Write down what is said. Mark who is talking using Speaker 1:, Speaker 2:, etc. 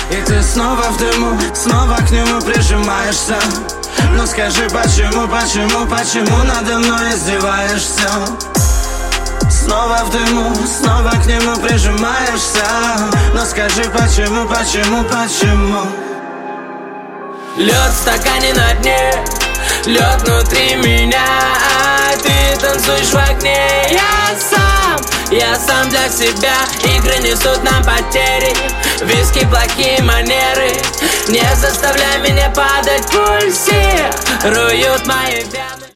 Speaker 1: И ты снова в дыму, снова к нему прижимаешься. Но скажи, почему надо мной издеваешься? Снова в дыму, снова к нему прижимаешься. Но скажи, почему?
Speaker 2: Лед в стакане на дне, лед внутри меня, а ты танцуешь в огне. Я сам для себя. Игры несут нам потери, виски, плохие манеры. Не заставляй меня падать, пульсируют мои вены.